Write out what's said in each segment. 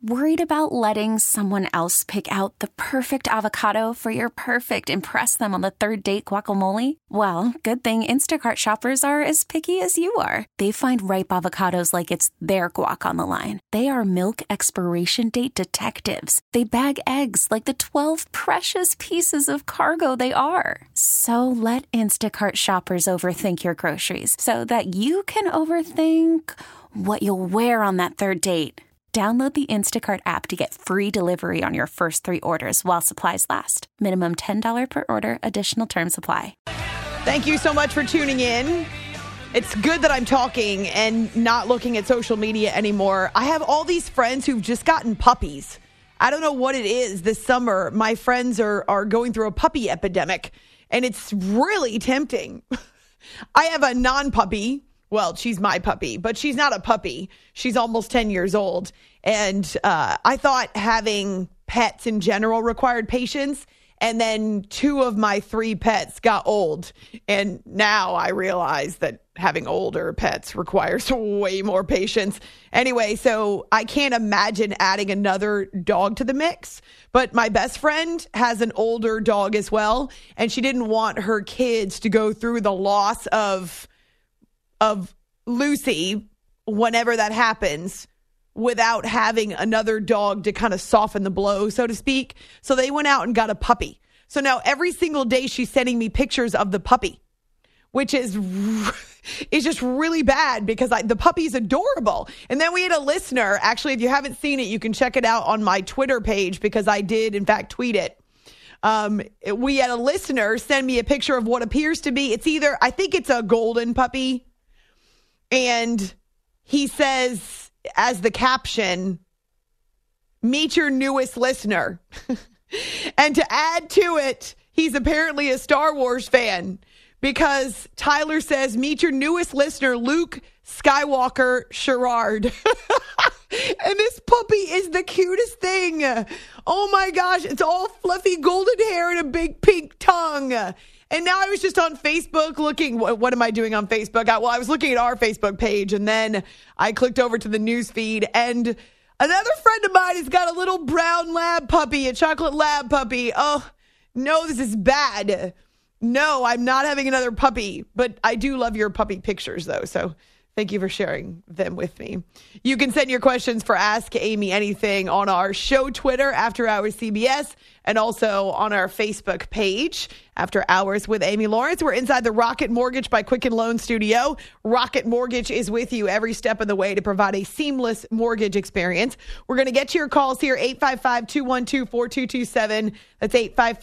Worried about letting someone else pick out the perfect avocado for your perfect impress them on the third date guacamole? Well, good thing Instacart shoppers are as picky as you are. They find ripe avocados like it's their guac on the line. They are milk expiration date detectives. They bag eggs like the 12 precious pieces of cargo they are. So let Instacart shoppers overthink your groceries so that you can overthink what you'll wear on that third date. Download the Instacart app to get free delivery on your first 3 orders while supplies last. Minimum $10 per order. Additional terms apply. Thank you so much for tuning in. It's good that I'm talking and not looking at social media anymore. I have all these friends who've just gotten puppies. I don't know what it is this summer. My friends are going through a puppy epidemic, and it's really tempting. I have a non-puppy. Well, she's my puppy, but she's not a puppy. She's almost 10 years old. And I thought having pets in general required patience. And then 2 of my 3 pets got old. And now I realize that having older pets requires way more patience. Anyway, so I can't imagine adding another dog to the mix. But my best friend has an older dog as well. And she didn't want her kids to go through the loss of Lucy whenever that happens without having another dog to kind of soften the blow, so to speak. So they went out and got a puppy. So now every single day she's sending me pictures of the puppy, which is just really bad because the puppy's adorable. And then we had a listener. Actually, if you haven't seen it, you can check it out on my Twitter page because I did, in fact, tweet it. We had a listener send me a picture of what appears to be, I think it's a golden puppy. And he says, as the caption, meet your newest listener. And to add to it, he's apparently a Star Wars fan because Tyler says, meet your newest listener, Luke Skywalker Sherrard. And this puppy is the cutest thing. Oh my gosh, it's all fluffy golden hair and a big pink tongue. And now I was just on Facebook looking, what am I doing on Facebook? I was looking at our Facebook page, and then I clicked over to the news feed, and another friend of mine has got a little brown lab puppy, a chocolate lab puppy. Oh, no, this is bad. No, I'm not having another puppy, but I do love your puppy pictures, though, so thank you for sharing them with me. You can send your questions for Ask Amy Anything on our show Twitter, After Hours CBS, and also on our Facebook page, After Hours with Amy Lawrence. We're inside the Rocket Mortgage by Quicken Loan studio. Rocket Mortgage is with you every step of the way to provide a seamless mortgage experience. We're going to get to your calls here, 855-212-4227. That's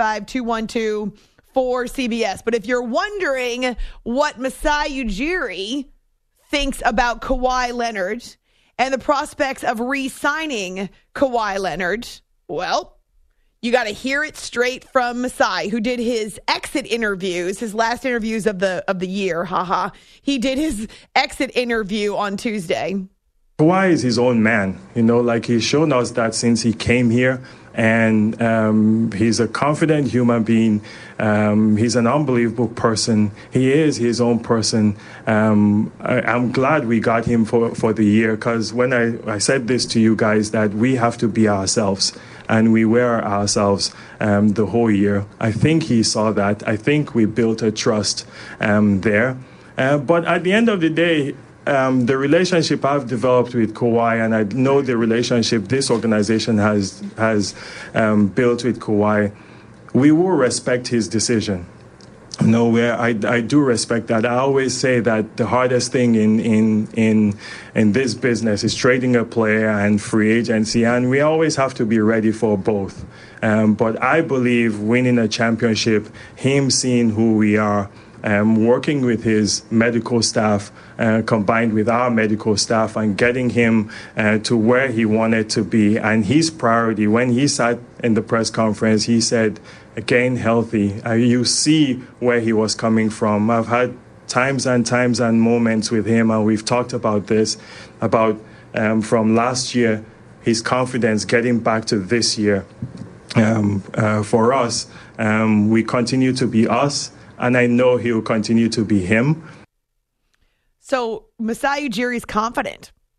855-212-4CBS. But if you're wondering what Masai Ujiri thinks about Kawhi Leonard and the prospects of re-signing Kawhi Leonard, well, you got to hear it straight from Masai, who did his exit interviews, his last interviews of the year. He did his exit interview on Tuesday. Kawhi is his own man. Like he's shown us that since he came here. And he's a confident human being. He's an unbelievable person. He is his own person. I'm glad we got him for the year because when I said this to you guys that we have to be ourselves. And we were ourselves the whole year. I think he saw that. I think we built a trust there. But at the end of the day, the relationship I've developed with Kawhi, and I know the relationship this organization has built with Kawhi, we will respect his decision. I do respect that. I always say that the hardest thing in this business is trading a player and free agency, and we always have to be ready for both. But I believe winning a championship, him seeing who we are, working with his medical staff, combined with our medical staff, and getting him to where he wanted to be. And his priority, when he sat in the press conference, he said, again, healthy. You see where he was coming from. I've had times and moments with him, and we've talked about this, about from last year, his confidence getting back to this year. For us, we continue to be us, and I know he'll continue to be him. So Masai Ujiri's confident.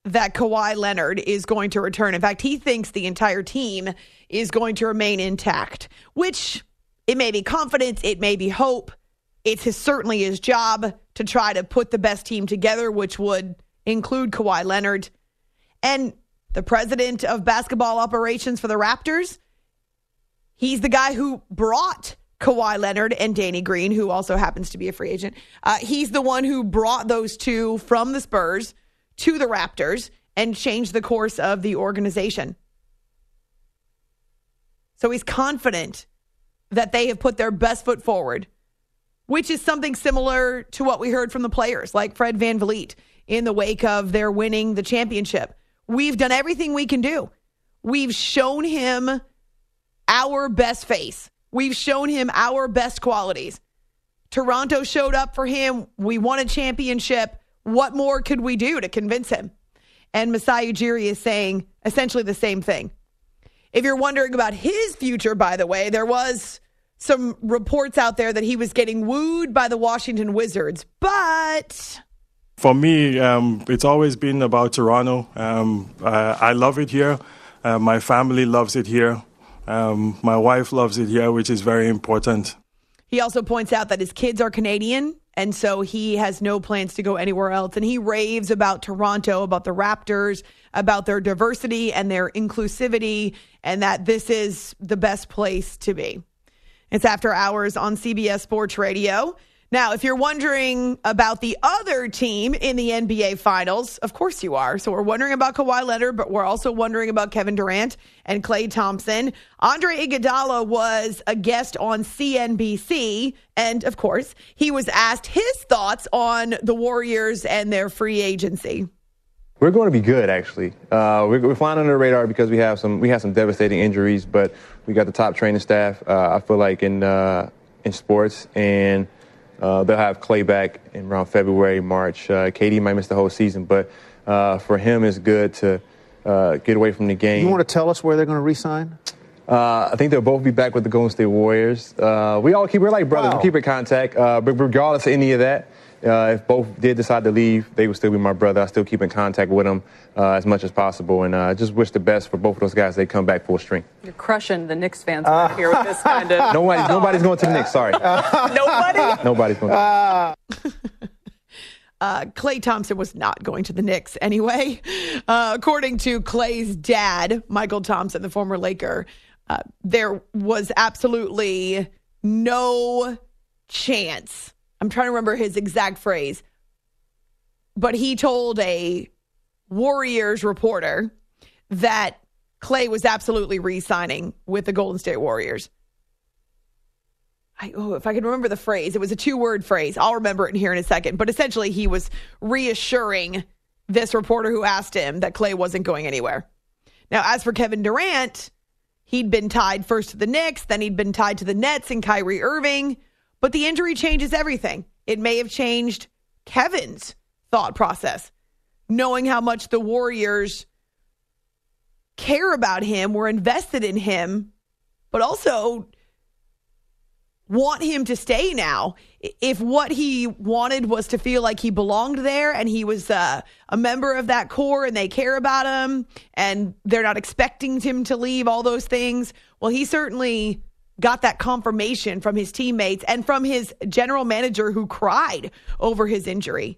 that Kawhi Leonard is going to return. In fact, he thinks the entire team is going to remain intact, which it may be confidence, it may be hope. It's certainly his job to try to put the best team together, which would include Kawhi Leonard. And the president of basketball operations for the Raptors, he's the guy who brought Kawhi Leonard and Danny Green, who also happens to be a free agent. He's the one who brought those two from the Spurs to the Raptors and changed the course of the organization. So he's confident that they have put their best foot forward, which is something similar to what we heard from the players like Fred VanVleet in the wake of their winning the championship. We've done everything we can do. We've shown him our best face. We've shown him our best qualities. Toronto showed up for him. We won a championship. What more could we do to convince him? And Masai Ujiri is saying essentially the same thing. If you're wondering about his future, by the way, there was some reports out there that he was getting wooed by the Washington Wizards. But for me, it's always been about Toronto. I love it here. My family loves it here. My wife loves it here, which is very important. He also points out that his kids are Canadian, and so he has no plans to go anywhere else. And he raves about Toronto, about the Raptors, about their diversity and their inclusivity, and that this is the best place to be. It's After Hours on CBS Sports Radio. Now, if you're wondering about the other team in the NBA Finals, of course you are. So we're wondering about Kawhi Leonard, but we're also wondering about Kevin Durant and Klay Thompson. Andre Iguodala was a guest on CNBC, and of course, he was asked his thoughts on the Warriors and their free agency. We're going to be good, actually. We're flying under the radar because we have some devastating injuries, but we got the top training staff. I feel like in sports, and they'll have Klay back in around February, March. KD might miss the whole season, but for him, it's good to get away from the game. You want to tell us where they're going to re-sign? I think they'll both be back with the Golden State Warriors. We're like brothers. Wow. We keep in contact, but regardless of any of that, if both did decide to leave, they would still be my brother. I still keep in contact with them as much as possible, and I just wish the best for both of those guys. They come back full strength. You're crushing the Knicks fans right here with this kind of. Nobody's going to the Knicks. Sorry. Nobody. Nobody's going. Klay Thompson was not going to the Knicks anyway. According to Klay's dad, Michael Thompson, the former Laker, there was absolutely no chance. I'm trying to remember his exact phrase, but he told a Warriors reporter that Klay was absolutely re-signing with the Golden State Warriors. If I can remember the phrase, it was a 2-word phrase. I'll remember it here in a second. But essentially, he was reassuring this reporter who asked him that Klay wasn't going anywhere. Now, as for Kevin Durant, he'd been tied first to the Knicks, then he'd been tied to the Nets and Kyrie Irving. But the injury changes everything. It may have changed Kevin's thought process, knowing how much the Warriors care about him, were invested in him, but also want him to stay now. If what he wanted was to feel like he belonged there and he was a member of that core and they care about him and they're not expecting him to leave, all those things, well, he certainly got that confirmation from his teammates and from his general manager who cried over his injury.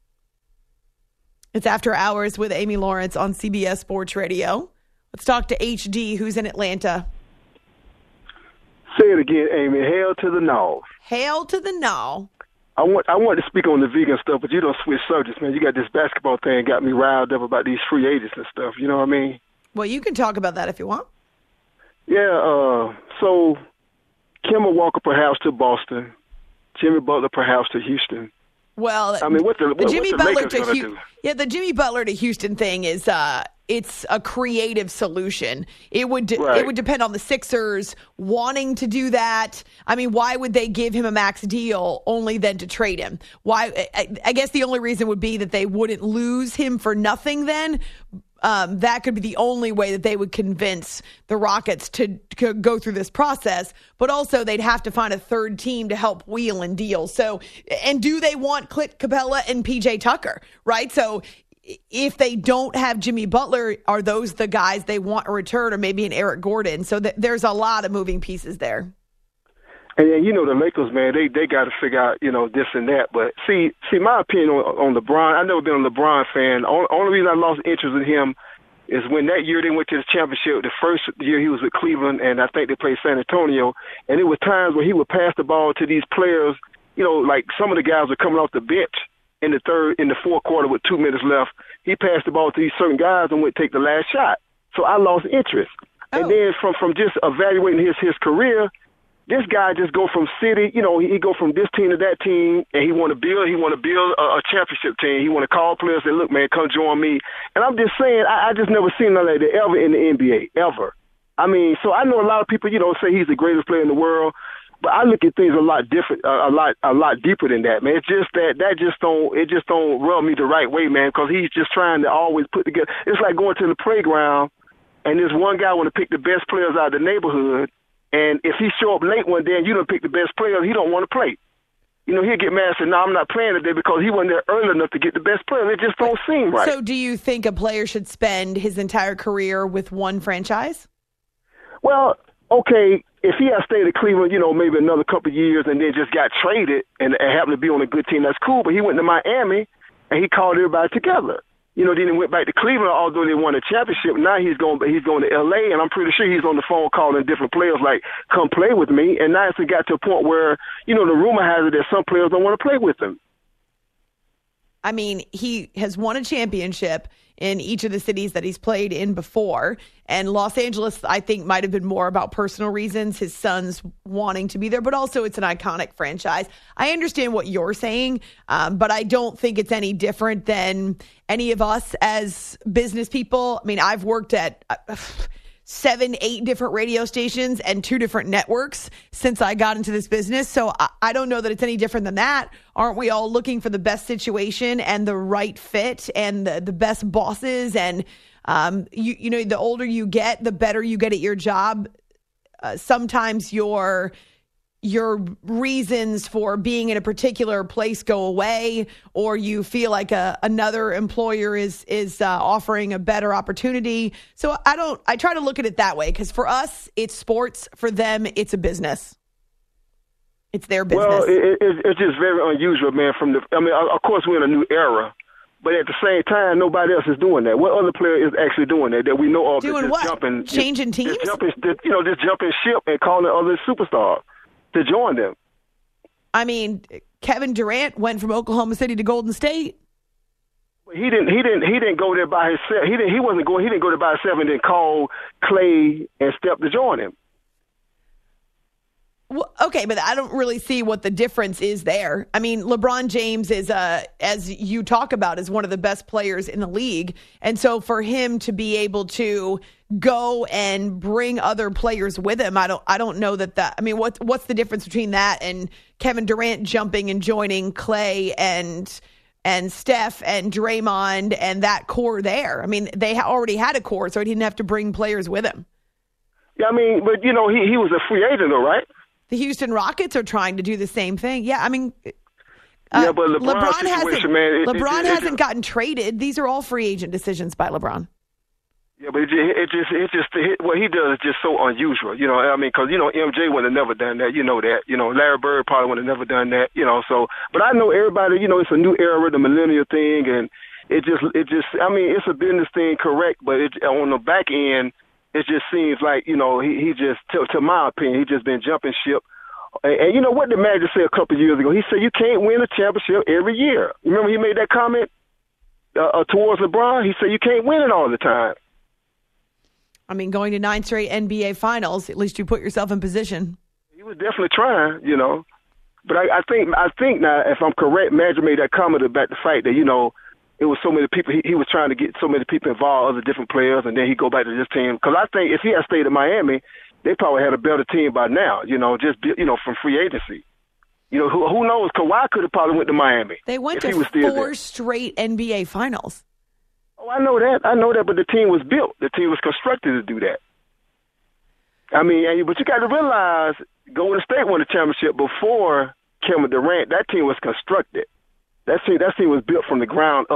It's After Hours with Amy Lawrence on CBS Sports Radio. Let's talk to HD, who's in Atlanta. Say it again, Amy. Hail to the no. Hail to the no. I want to speak on the vegan stuff, but you don't switch subjects, man. You got this basketball thing got me riled up about these free agents and stuff. You know what I mean? Well, you can talk about that if you want. Yeah, so Kemba Walker perhaps to Boston, Jimmy Butler perhaps to Houston. Well, I mean, what the Jimmy Butler to Houston? Yeah, the Jimmy Butler to Houston thing is it's a creative solution. It would depend on the Sixers wanting to do that. I mean, why would they give him a max deal only then to trade him? Why? I guess the only reason would be that they wouldn't lose him for nothing then. That could be the only way that they would convince the Rockets to go through this process. But also, they'd have to find a third team to help wheel and deal. So, and do they want Clint Capella and PJ Tucker, right? So, if they don't have Jimmy Butler, are those the guys they want to return, or maybe an Eric Gordon? So there's a lot of moving pieces there. And the Lakers, man, they got to figure out, this and that. But see, my opinion on LeBron, I've never been a LeBron fan. Only reason I lost interest in him is when that year they went to the championship, the first year he was with Cleveland, and I think they played San Antonio, and there were times where he would pass the ball to these players, like some of the guys were coming off the bench in the fourth quarter with 2 minutes left. He passed the ball to these certain guys and would take the last shot. So I lost interest. Oh. And then from just evaluating his career, this guy just go from city, he go from this team to that team, and he want to build a championship team. He want to call players and say, look, man, come join me. And I'm just saying, I just never seen nothing like that ever in the NBA, ever. I mean, so I know a lot of people, say he's the greatest player in the world, but I look at things a lot different, a lot deeper than that, man. It's just that just don't rub me the right way, man, because he's just trying to always put together. It's like going to the playground, and this one guy want to pick the best players out of the neighborhood. And if he show up late one day and you don't pick the best player, he don't want to play. He'll get mad and say, no, I'm not playing today because he wasn't there early enough to get the best player. It just don't seem right. So do you think a player should spend his entire career with one franchise? Well, okay, if he had stayed at Cleveland, maybe another couple of years and then just got traded and happened to be on a good team, that's cool. But he went to Miami and he called everybody together. Then he went back to Cleveland, although they won a championship. Now he's going to L.A., and I'm pretty sure he's on the phone calling different players like, come play with me. And now it's got to a point where, the rumor has it that some players don't want to play with him. I mean, he has won a championship in each of the cities that he's played in before. And Los Angeles, I think, might have been more about personal reasons, his sons wanting to be there, but also it's an iconic franchise. I understand what you're saying, but I don't think it's any different than any of us as business people. I mean, I've worked at 7-8 different radio stations and 2 different networks since I got into this business. So I don't know that it's any different than that. Aren't we all looking for the best situation and the right fit and the best bosses? And, the older you get, the better you get at your job. Sometimes your reasons for being in a particular place go away, or you feel like another employer is offering a better opportunity. So I try to look at it that way, because for us, it's sports. For them, it's a business. It's their business. Well, it's just very unusual, man. Of course, we're in a new era, but at the same time, nobody else is doing that. What other player is actually doing that we know of? Doing what? Changing teams? Just jumping ship and calling other superstars to join them. I mean, Kevin Durant went from Oklahoma City to Golden State. He didn't go there by himself. He didn't go there by himself and then call Clay and Steph to join him. Well, okay, but I don't really see what the difference is there. I mean, LeBron James is, as you talk about, is one of the best players in the league. And so for him to be able to go and bring other players with him, I don't know that. I mean, what's the difference between that and Kevin Durant jumping and joining Clay and Steph and Draymond and that core there? I mean, they already had a core, so he didn't have to bring players with him. Yeah, I mean, but he was a free agent, though, right? The Houston Rockets are trying to do the same thing. Yeah, I mean, but LeBron hasn't gotten traded. These are all free agent decisions by LeBron. Yeah, but what he does is just so unusual. Because MJ would have never done that. that. Larry Bird probably would have never done that. So, but I know everybody. It's a new era, the millennial thing, and it just. I mean, it's a business thing, correct? But on the back end, it just seems like, he just, to my opinion, he just been jumping ship. And you know what the Magic said a couple of years ago? He said, you can't win a championship every year. Remember he made that comment towards LeBron? He said, you can't win it all the time. I mean, going to 9 straight NBA finals, at least you put yourself in position. He was definitely trying, But I think now, if I'm correct, Magic made that comment about the fact that, it was so many people. He was trying to get so many people involved, other different players, and then he go back to this team. Because I think if he had stayed in Miami, they probably had a better team by now. From free agency. Who knows? Kawhi could have probably went to Miami. They went to 4 straight NBA finals. Oh, I know that, but the team was built. The team was constructed to do that. I mean, but you got to realize Golden State won the championship before Kevin Durant. That team was constructed. That team was built from the ground up.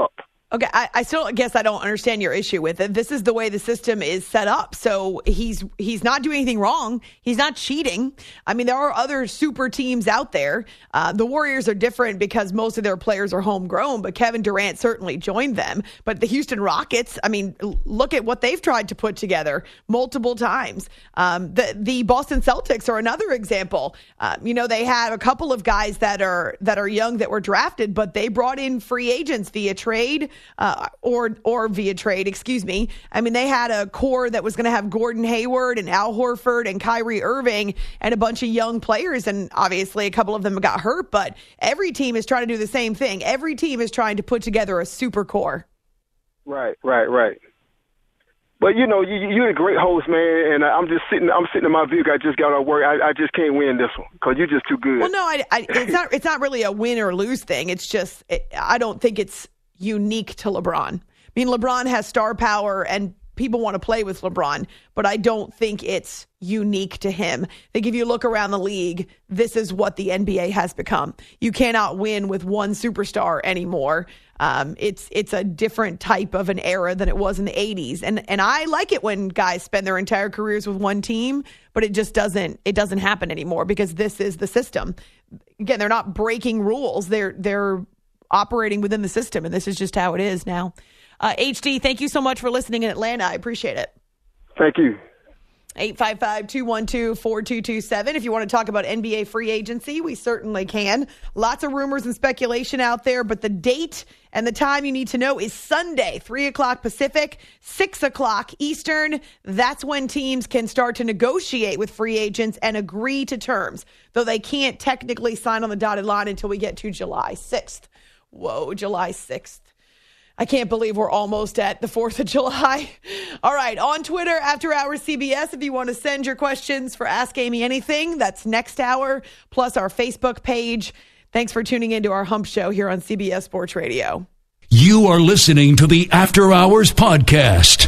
Okay, I still guess I don't understand your issue with it. This is the way the system is set up. So he's not doing anything wrong. He's not cheating. I mean, there are other super teams out there. The Warriors are different because most of their players are homegrown, but Kevin Durant certainly joined them. But the Houston Rockets, I mean, look at what they've tried to put together multiple times. The Boston Celtics are another example. They had a couple of guys that are young that were drafted, but they brought in free agents via trade. Or via trade, excuse me. I mean, they had a core that was going to have Gordon Hayward and Al Horford and Kyrie Irving and a bunch of young players. And obviously a couple of them got hurt, but every team is trying to do the same thing. Every team is trying to put together a super core. Right. But you're a great host, man, and I'm sitting in my vehicle. I just got off work. I just can't win this one because you're just too good. Well, no, it's not really a win or lose thing. It's just I don't think it's unique to LeBron. I mean, LeBron has star power and people want to play with LeBron, but I don't think it's unique to him. I think if you look around the league, this is what the NBA has become. You cannot win with one superstar anymore. It's a different type of an era than it was in the 80s. And I like it when guys spend their entire careers with one team, but it just doesn't happen anymore because this is the system. Again, they're not breaking rules. They're operating within the system, and this is just how it is now. HD, thank you so much for listening in Atlanta. I appreciate it. Thank you. 855-212-4227. If you want to talk about NBA free agency, we certainly can. Lots of rumors and speculation out there, but the date and the time you need to know is Sunday, 3 o'clock Pacific, 6 o'clock Eastern. That's when teams can start to negotiate with free agents and agree to terms, though they can't technically sign on the dotted line until we get to July 6th. Whoa, July 6th. I can't believe we're almost at the 4th of July. All right, on Twitter, After Hours CBS, if you want to send your questions for Ask Amy Anything, that's next hour, plus our Facebook page. Thanks for tuning into our Hump Show here on CBS Sports Radio. You are listening to the After Hours Podcast.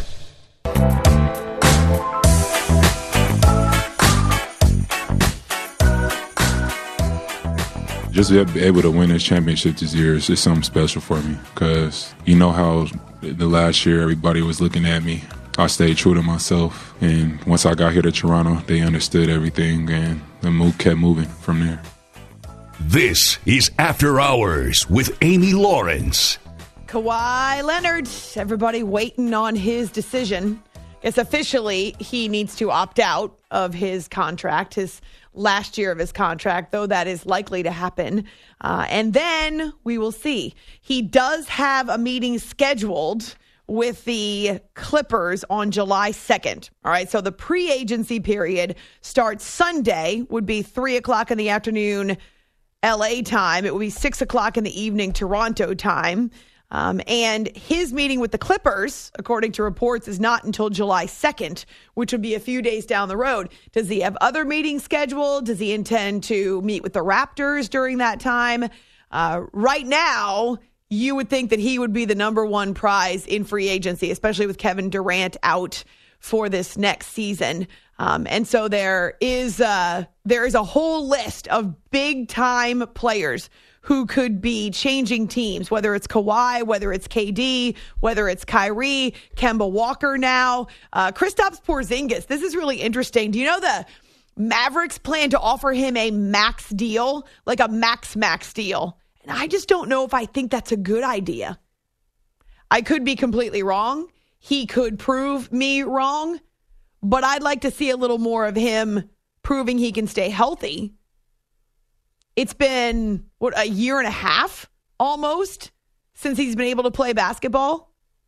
Just to be able to win this championship this year is just something special for me because you know how the last year everybody was looking at me. I stayed true to myself, and once I got here to Toronto, they understood everything, and the move kept moving from there. This is After Hours with Amy Lawrence. Kawhi Leonard, everybody waiting on his decision. It's officially he needs to opt out of his contract, his last year of his contract, though that is likely to happen. And then we will see. He does have a meeting scheduled with the Clippers on July 2nd. All right, so the pre-agency period starts Sunday, would be 3 o'clock in the afternoon LA time. It would be 6 o'clock in the evening Toronto time. And his meeting with the Clippers, according to reports, is not until July 2nd, which would be a few days down the road. Does he have other meetings scheduled? Does he intend to meet with the Raptors during that time? Right now, you would think that he would be the number one prize in free agency, especially with Kevin Durant out for this next season. And so there is a whole list of big-time players who could be changing teams, whether it's Kawhi, whether it's KD, whether it's Kyrie, Kemba Walker now. Kristaps Porzingis, this is really interesting. Do you know the Mavericks plan to offer him a max deal, like a max deal? And I just don't know if I think that's a good idea. I could be completely wrong. He could prove me wrong, but I'd like to see a little more of him proving he can stay healthy. It's been, a year and a half almost since he's been able to play basketball?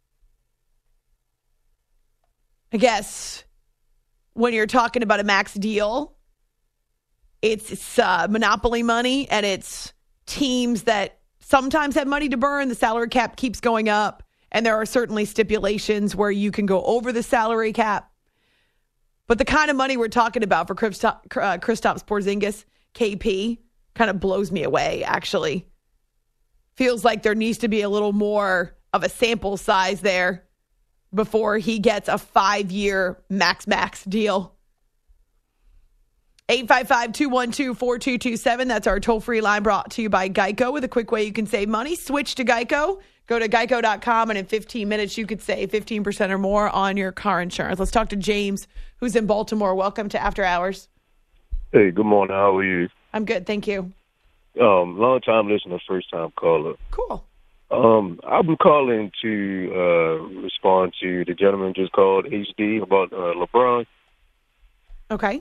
I guess when you're talking about a max deal, it's monopoly money, and it's teams that sometimes have money to burn. The salary cap keeps going up, and there are certainly stipulations where you can go over the salary cap. But the kind of money we're talking about for Kristaps Porzingis, KP, kind of blows me away, actually. Feels like there needs to be a little more of a sample size there before he gets a 5-year max deal. 855-212-4227. That's our toll-free line brought to you by Geico. With a quick way you can save money, switch to Geico. Go to geico.com, and in 15 minutes, you could save 15% or more on your car insurance. Let's talk to James, who's in Baltimore. Welcome to After Hours. Hey, good morning. How are you? I'm good, thank you. Long time listener, first time caller. Cool. I'm calling to respond to the gentleman just called HD about LeBron. Okay.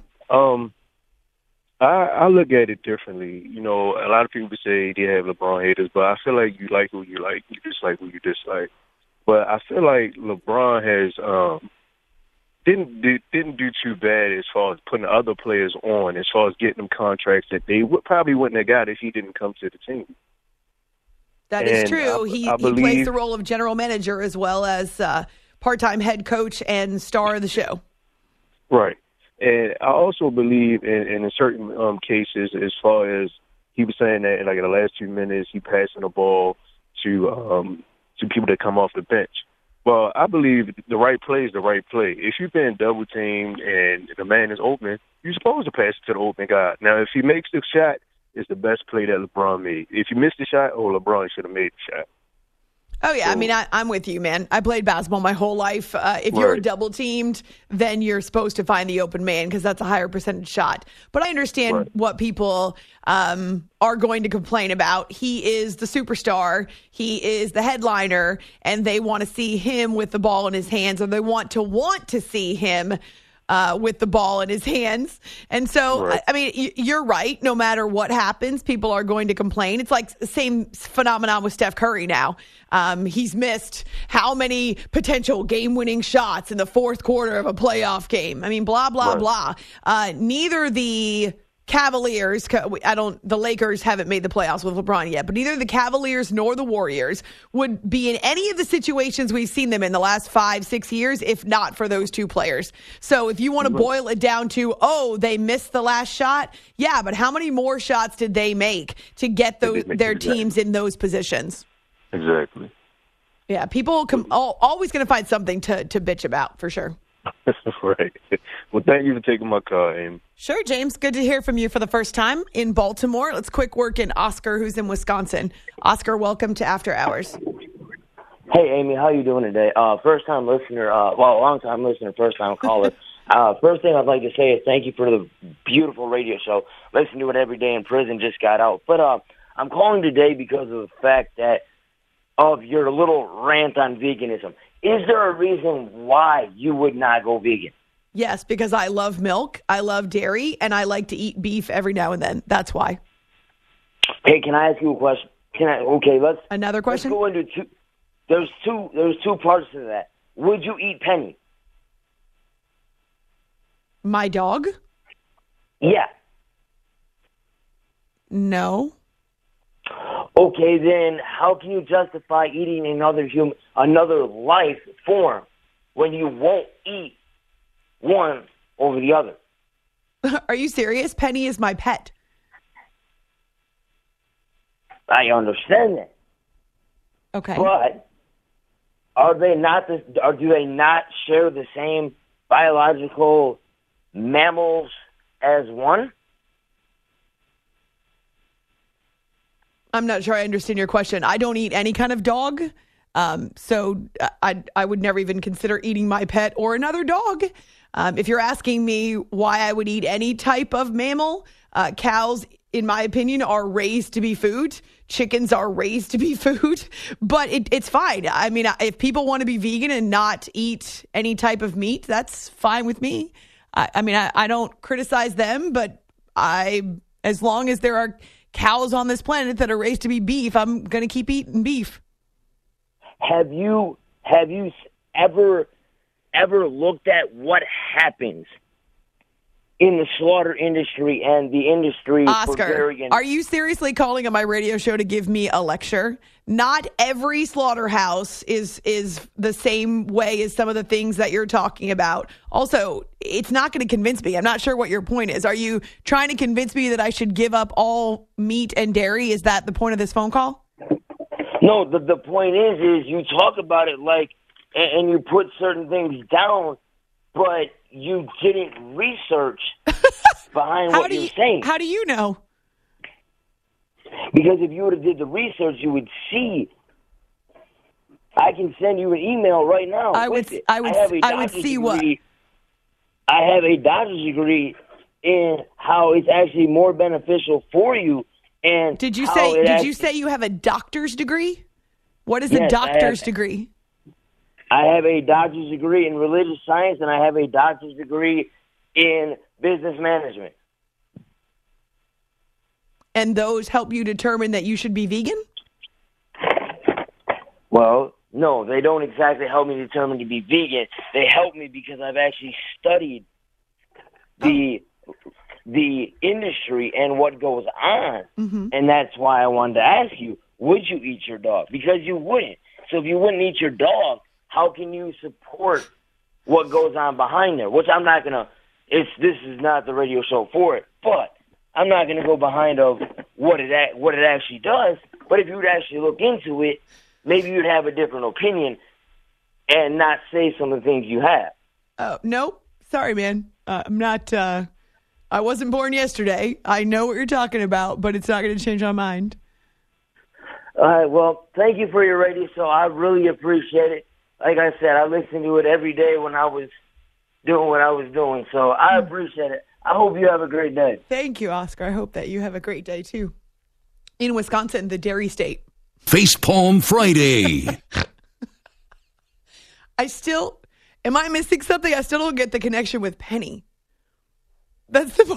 I look at it differently. You know, a lot of people say they have LeBron haters, but I feel like you like who you like, you dislike who you dislike. But I feel like LeBron has didn't do too bad as far as putting other players on, as far as getting them contracts that they probably wouldn't have got if he didn't come to the team. That is true. He plays the role of general manager as well as part-time head coach and star of the show. Right. And I also believe in certain cases, as far as he was saying that, like in the last 2 minutes, he passing the ball to people that come off the bench. Well, I believe the right play is the right play. If you've been double teamed and the man is open, you're supposed to pass it to the open guy. Now, if he makes the shot, it's the best play that LeBron made. If you missed the shot, LeBron should have made the shot. Oh, yeah. I mean, I'm with you, man. I played basketball my whole life. If you're double teamed, then you're supposed to find the open man because that's a higher percentage shot. But I understand what people are going to complain about. He is the superstar. He is the headliner, and they want to see him with the ball in his hands, or they want to see him with the ball in his hands. And so, I mean, you're right. No matter what happens, people are going to complain. It's like the same phenomenon with Steph Curry now. He's missed how many potential game-winning shots in the fourth quarter of a playoff game. I mean, blah, blah, blah. Neither the Cavaliers, the Lakers haven't made the playoffs with LeBron yet, but neither the Cavaliers nor the Warriors would be in any of the situations we've seen them in the last 5-6 years, if not for those two players. So if you want to boil it down to, they missed the last shot. Yeah, but how many more shots did they make to get their teams in those positions? Exactly. Yeah, people always going to find something to bitch about, for sure. Right. Well, thank you for taking my call, Amy. Sure, James. Good to hear from you for the first time in Baltimore. Let's quick work in Oscar, who's in Wisconsin. Oscar, welcome to After Hours. Hey, Amy. How you doing today? First-time listener, long-time listener, first-time caller. First thing I'd like to say is thank you for the beautiful radio show. Listen to it every day in prison, just got out. But I'm calling today because of the fact that of your little rant on veganism. Is there a reason why you would not go vegan? Yes, because I love milk, I love dairy, and I like to eat beef every now and then. That's why. Hey, can I ask you a question? Let's another question. Let's go into two. There's two parts to that. Would you eat Penny? My dog? Yeah. No. Okay, then how can you justify eating another life form when you won't eat one over the other? Are you serious? Penny is my pet. I understand that. Okay. But do they not share the same biological mammals as one? I'm not sure I understand your question. I don't eat any kind of dog, so I would never even consider eating my pet or another dog. If you're asking me why I would eat any type of mammal, cows, in my opinion, are raised to be food. Chickens are raised to be food, but it's fine. I mean, if people want to be vegan and not eat any type of meat, that's fine with me. I don't criticize them, but as long as there are cows on this planet that are raised to be beef, I'm going to keep eating beef. Have you ever looked at what happens in the slaughter industry and the industry Oscar, for dairy? Are you seriously calling on my radio show to give me a lecture? Not every slaughterhouse is the same way as some of the things that you're talking about. Also, it's not going to convince me. I'm not sure what your point is. Are you trying to convince me that I should give up all meat and dairy? Is that the point of this phone call? No, the point is you talk about it and you put certain things down, but you didn't research behind what you're saying. How do you know? Because if you would have did the research, you would see I can send you an email right now. I would see what. I have a doctor's degree in how it's actually more beneficial for you. And did you say you have a doctor's degree? What is a doctor's degree? I have a doctor's degree in religious science, and I have a doctor's degree in business management. And those help you determine that you should be vegan? Well, no, they don't exactly help me determine to be vegan. They help me because I've actually studied the industry and what goes on. Mm-hmm. And that's why I wanted to ask you, would you eat your dog? Because you wouldn't. So if you wouldn't eat your dog, how can you support what goes on behind there? Which I'm not going to, this is not the radio show for it, but I'm not going to go behind of what it actually does. But if you would actually look into it, maybe you'd have a different opinion and not say some of the things you have. Oh, nope. Sorry, man. I'm not, I wasn't born yesterday. I know what you're talking about, but it's not going to change my mind. All right. Well, thank you for your radio show. I really appreciate it. Like I said, I listen to it every day when I was doing what I was doing. So I appreciate it. I hope you have a great day. Thank you, Oscar. I hope that you have a great day, too. In Wisconsin, the dairy state. Facepalm Friday. Am I missing something? I still don't get the connection with Penny. That's the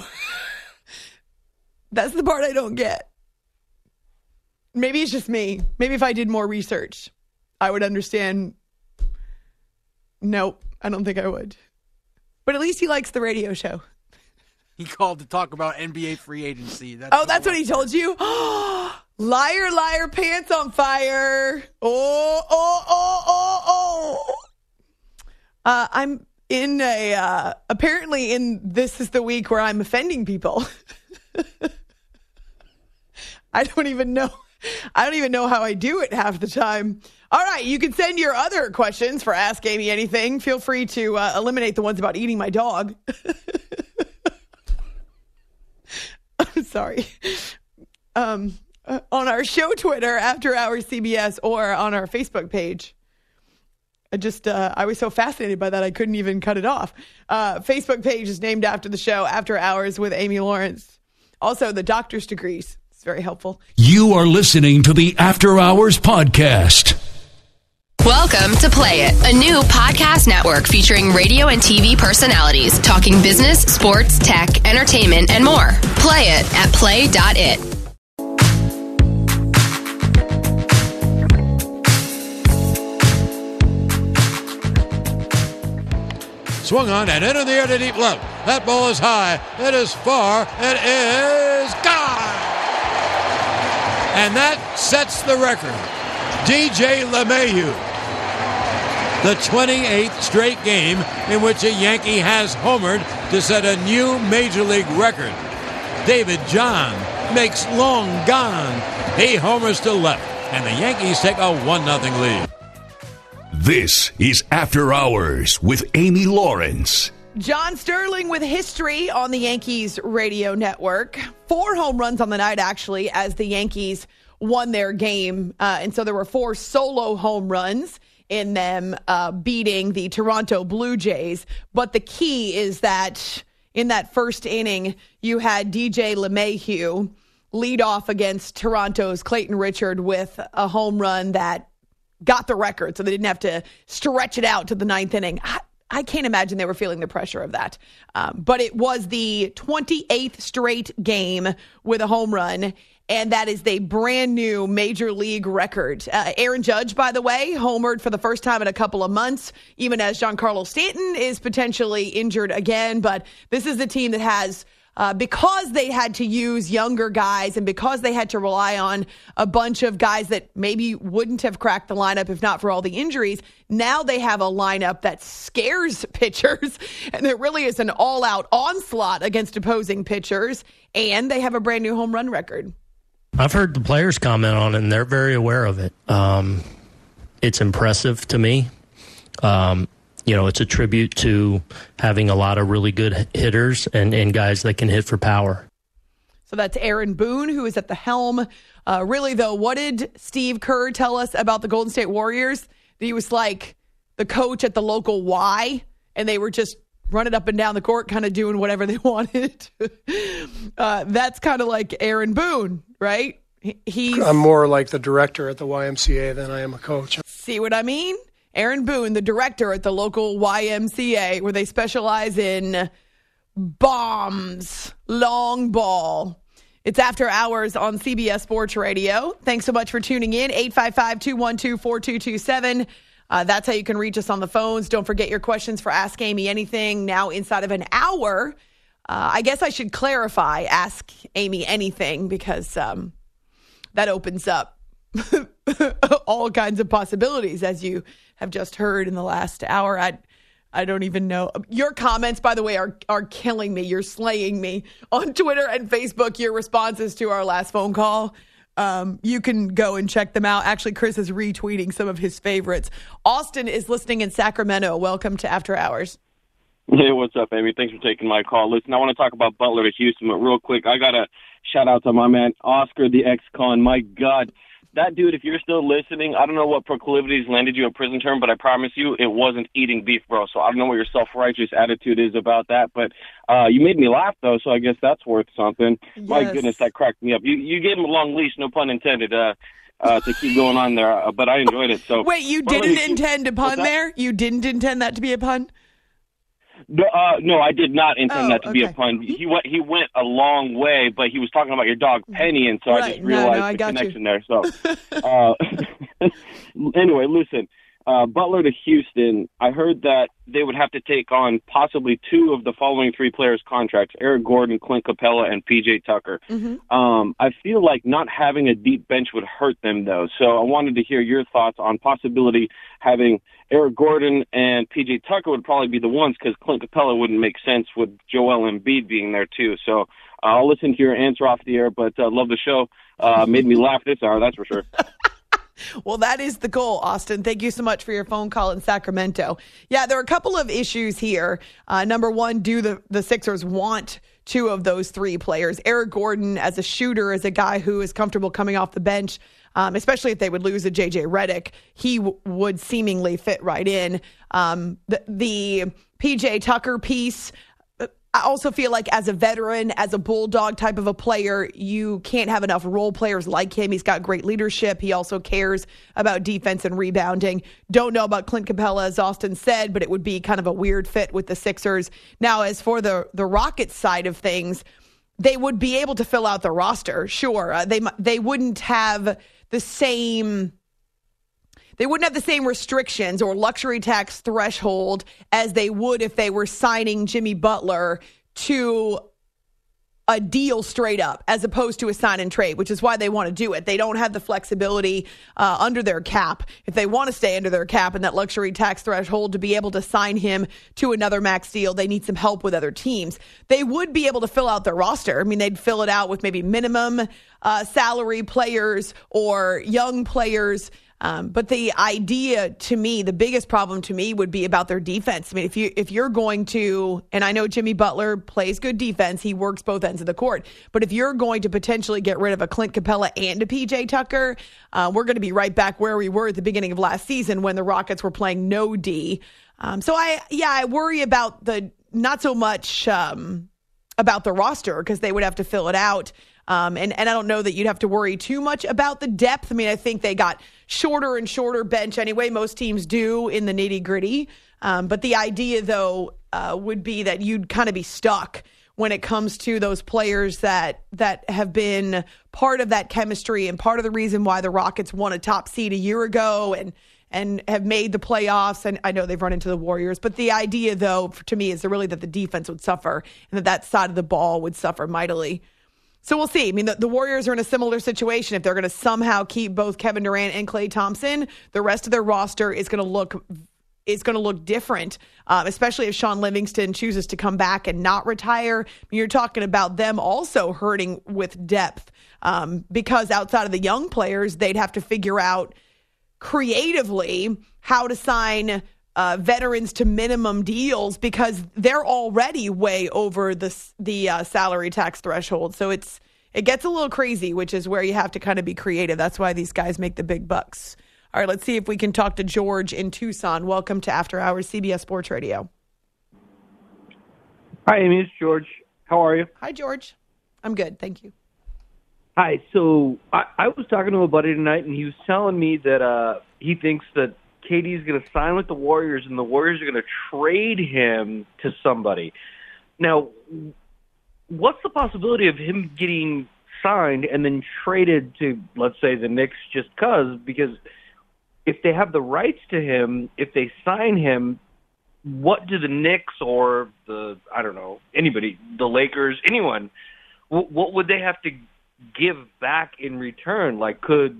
part I don't get. Maybe it's just me. Maybe if I did more research, I would understand. Nope, I don't think I would. But at least he likes the radio show. He called to talk about NBA free agency. That's what he told you? Liar, liar, pants on fire. I'm in apparently this is the week where I'm offending people. I don't even know how I do it half the time. All right, you can send your other questions for Ask Amy Anything. Feel free to eliminate the ones about eating my dog. I'm sorry. On our show Twitter, After Hours CBS, or on our Facebook page. I was so fascinated by that, I couldn't even cut it off. Facebook page is named after the show, After Hours with Amy Lawrence. Also, the doctor's degrees. It's very helpful. You are listening to the After Hours podcast. Welcome to Play It, a new podcast network featuring radio and TV personalities talking business, sports, tech, entertainment, and more. Play it at play.it. Swung on and into the air to deep left. That ball is high. It is far. It is gone. And that sets the record. DJ LeMahieu. The 28th straight game in which a Yankee has homered to set a new Major League record. David John makes long gone. He homers to left, and the Yankees take a 1-0 lead. This is After Hours with Amy Lawrence. John Sterling with history on the Yankees radio network. 4 home runs on the night, actually, as the Yankees won their game. And so there were 4 solo home runs in them beating the Toronto Blue Jays. But the key is that in that first inning, you had DJ LeMahieu lead off against Toronto's Clayton Richard with a home run that got the record, so they didn't have to stretch it out to the 9th inning. I can't imagine they were feeling the pressure of that. But it was the 28th straight game with a home run, and that is the brand new Major League record. Aaron Judge, by the way, homered for the first time in a couple of months, even as Giancarlo Stanton is potentially injured again. But this is the team that has, because they had to use younger guys and because they had to rely on a bunch of guys that maybe wouldn't have cracked the lineup if not for all the injuries, now they have a lineup that scares pitchers, and there really is an all-out onslaught against opposing pitchers, and they have a brand new home run record. I've heard the players comment on it, and they're very aware of it. It's impressive to me. It's a tribute to having a lot of really good hitters and guys that can hit for power. So that's Aaron Boone, who is at the helm. Really, though, what did Steve Kerr tell us about the Golden State Warriors? He was like the coach at the local Y, and they were just running up and down the court, kind of doing whatever they wanted. That's kind of like Aaron Boone, right? I'm more like the director at the YMCA than I am a coach. See what I mean? Aaron Boone, the director at the local YMCA, where they specialize in bombs, long ball. It's After Hours on CBS Sports Radio. Thanks so much for tuning in. 855-212-4227. That's how you can reach us on the phones. Don't forget your questions for Ask Amy Anything now inside of an hour. I guess I should clarify Ask Amy Anything because that opens up all kinds of possibilities, as you have just heard in the last hour. I don't even know. Your comments, by the way, are killing me. You're slaying me on Twitter and Facebook. Your responses to our last phone call. You can go and check them out. Actually, Chris is retweeting some of his favorites. Austin is listening in Sacramento. Welcome to After Hours. Hey, what's up, Amy? Thanks for taking my call. Listen, I want to talk about Butler to Houston, but real quick, I got to shout out to my man, Oscar the ex-con. My God. That dude, if you're still listening, I don't know what proclivities landed you a prison term, but I promise you it wasn't eating beef, bro. So I don't know what your self-righteous attitude is about that. But you made me laugh, though, so I guess that's worth something. Yes. My goodness, that cracked me up. You gave him a long leash, no pun intended, to keep going on there, but I enjoyed it. So wait, you didn't intend to pun there? You didn't intend that to be a pun? No, I did not intend that to be a pun. He went a long way, but he was talking about your dog Penny, and so I just realized the connection there. So, anyway, listen, Butler to Houston. I heard that they would have to take on possibly two of the following three players' contracts: Eric Gordon, Clint Capella, and PJ Tucker. Mm-hmm. I feel like not having a deep bench would hurt them, though. So I wanted to hear your thoughts on possibility having Eric Gordon and PJ Tucker would probably be the ones, because Clint Capella wouldn't make sense with Joel Embiid being there too. So I'll listen to your answer off the air, but love the show. Made me laugh this hour, that's for sure. Well, that is the goal, Austin. Thank you so much for your phone call in Sacramento. Yeah, there are a couple of issues here. Number one, do the Sixers want two of those three players? Eric Gordon, as a shooter, is a guy who is comfortable coming off the bench, especially if they would lose a J.J. Redick. He would seemingly fit right in. The P.J. Tucker piece, I also feel like as a veteran, as a bulldog type of a player, you can't have enough role players like him. He's got great leadership. He also cares about defense and rebounding. Don't know about Clint Capella, as Austin said, but it would be kind of a weird fit with the Sixers. Now, as for the Rockets side of things, they would be able to fill out the roster. Sure, they wouldn't have the same... They wouldn't have the same restrictions or luxury tax threshold as they would if they were signing Jimmy Butler to a deal straight up, as opposed to a sign and trade, which is why they want to do it. They don't have the flexibility under their cap. If they want to stay under their cap and that luxury tax threshold to be able to sign him to another max deal, they need some help with other teams. They would be able to fill out their roster. I mean, they'd fill it out with maybe minimum salary players or young players. But the idea, to me, the biggest problem to me would be about their defense. I mean, if you're going to, and I know Jimmy Butler plays good defense, he works both ends of the court. But if you're going to potentially get rid of a Clint Capella and a PJ Tucker, we're going to be right back where we were at the beginning of last season when the Rockets were playing no D. So I worry about not so much about the roster, because they would have to fill it out. And I don't know that you'd have to worry too much about the depth. I mean, I think they got shorter and shorter bench anyway. Most teams do in the nitty gritty. But the idea, though, would be that you'd kind of be stuck when it comes to those players that have been part of that chemistry and part of the reason why the Rockets won a top seed a year ago and have made the playoffs. And I know they've run into the Warriors. But the idea, though, to me, is really that the defense would suffer and that side of the ball would suffer mightily. So we'll see. I mean, the Warriors are in a similar situation. If they're going to somehow keep both Kevin Durant and Klay Thompson, the rest of their roster is going to look different, especially if Sean Livingston chooses to come back and not retire. I mean, you're talking about them also hurting with depth, because outside of the young players, they'd have to figure out creatively how to sign veterans to minimum deals, because they're already way over the salary tax threshold. So it gets a little crazy, which is where you have to kind of be creative. That's why these guys make the big bucks. All right, let's see if we can talk to George in Tucson. Welcome to After Hours, CBS Sports Radio. Hi, Amy. It's George. How are you? Hi, George. I'm good. Thank you. Hi. So I was talking to a buddy tonight, and he was telling me that he thinks that KD is going to sign with the Warriors, and the Warriors are going to trade him to somebody. Now, what's the possibility of him getting signed and then traded to, let's say, the Knicks just because if they have the rights to him, if they sign him, what do the Knicks or anybody, the Lakers, anyone, what would they have to give back in return? Like, could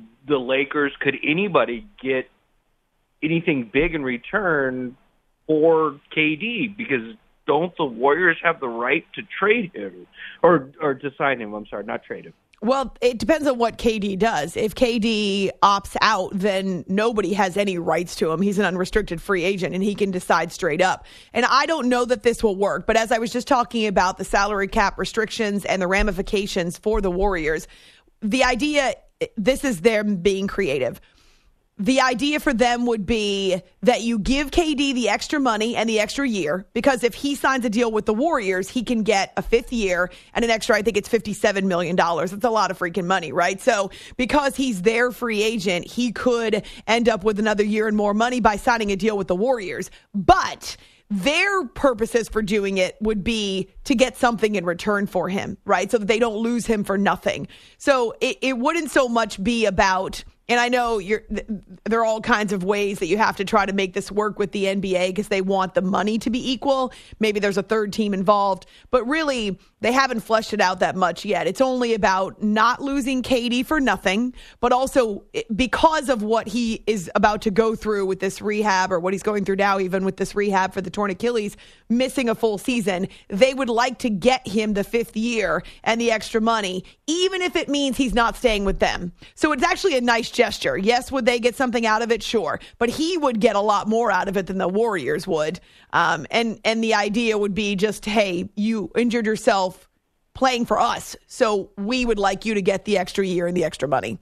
anybody get anything big in return for KD? Because don't the Warriors have the right to trade him or to sign him? I'm sorry, not trade him. Well, it depends on what KD does. If KD opts out, then nobody has any rights to him. He's an unrestricted free agent, and he can decide straight up. And I don't know that this will work, but as I was just talking about the salary cap restrictions and the ramifications for the Warriors, the idea, this is them being creative. The idea for them would be that you give KD the extra money and the extra year, because if he signs a deal with the Warriors, he can get a 5th year and an extra, I think it's $57 million. It's a lot of freaking money, right? So because he's their free agent, he could end up with another year and more money by signing a deal with the Warriors. But their purposes for doing it would be to get something in return for him, right? So that they don't lose him for nothing. So it wouldn't so much be about... And I know there are all kinds of ways that you have to try to make this work with the NBA because they want the money to be equal. Maybe there's a third team involved, but really they haven't fleshed it out that much yet. It's only about not losing KD for nothing, but also because of what he is about to go through with this rehab, or what he's going through now, even with this rehab for the torn Achilles, missing a full season. They would like to get him the 5th year and the extra money, even if it means he's not staying with them. So it's actually a nice gesture. Yes, would they get something out of it? Sure. But he would get a lot more out of it than the Warriors would. And the idea would be just, hey, you injured yourself playing for us, so we would like you to get the extra year and the extra money.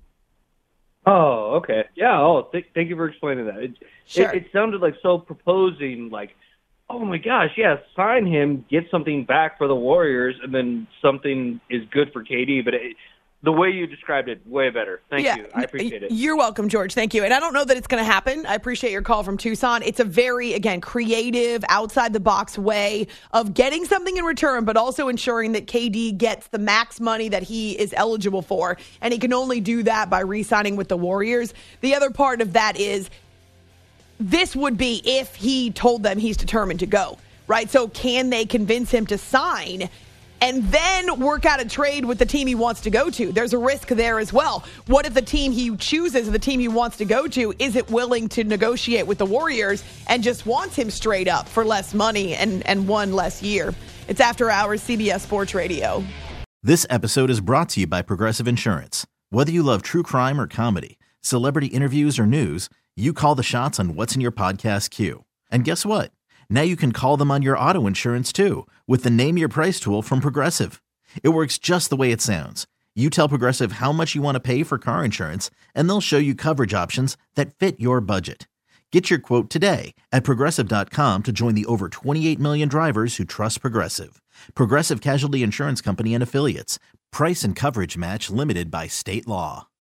Oh, okay. Yeah, thank you for explaining that. It sounded like so proposing, like, oh my gosh, yeah, sign him, get something back for the Warriors, and then something is good for KD, but the way you described it, way better. Thank you. I appreciate it. You're welcome, George. Thank you. And I don't know that it's going to happen. I appreciate your call from Tucson. It's a very, again, creative, outside-the-box way of getting something in return, but also ensuring that KD gets the max money that he is eligible for. And he can only do that by re-signing with the Warriors. The other part of that is this would be if he told them he's determined to go, right? So can they convince him to sign and then work out a trade with the team he wants to go to? There's a risk there as well. What if the team he chooses, the team he wants to go to, isn't willing to negotiate with the Warriors and just wants him straight up for less money and one less year? It's After Hours, CBS Sports Radio. This episode is brought to you by Progressive Insurance. Whether you love true crime or comedy, celebrity interviews or news, you call the shots on what's in your podcast queue. And guess what? Now you can call them on your auto insurance too with the Name Your Price tool from Progressive. It works just the way it sounds. You tell Progressive how much you want to pay for car insurance, and they'll show you coverage options that fit your budget. Get your quote today at Progressive.com to join the over 28 million drivers who trust Progressive. Progressive Casualty Insurance Company and Affiliates. Price and coverage match limited by state law.